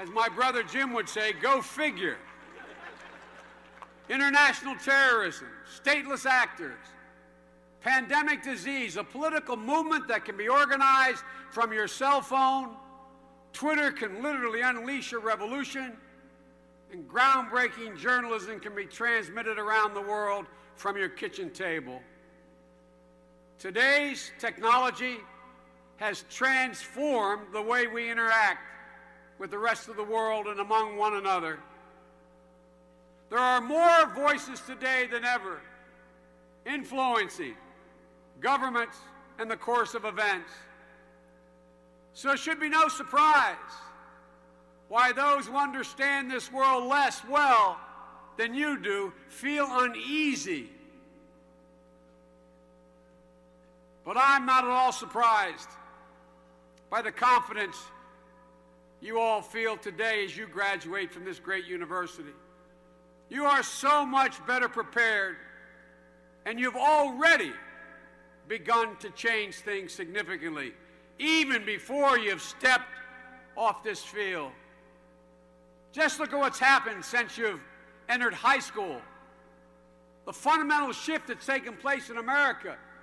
As my brother Jim would say, go figure. International terrorism, stateless actors, pandemic disease, a political movement that can be organized from your cell phone. Twitter can literally unleash a revolution, and groundbreaking journalism can be transmitted around the world from your kitchen table. Today's technology has transformed the way we interact with the rest of the world and among one another. There are more voices today than ever influencing governments and the course of events. So it should be no surprise why those who understand this world less well than you do feel uneasy. But I'm not at all surprised by the confidence you all feel today as you graduate from this great university. You are so much better prepared, and you've already begun to change things significantly, even before you've stepped off this field. Just look at what's happened since you've entered high school. The fundamental shift that's taken place in America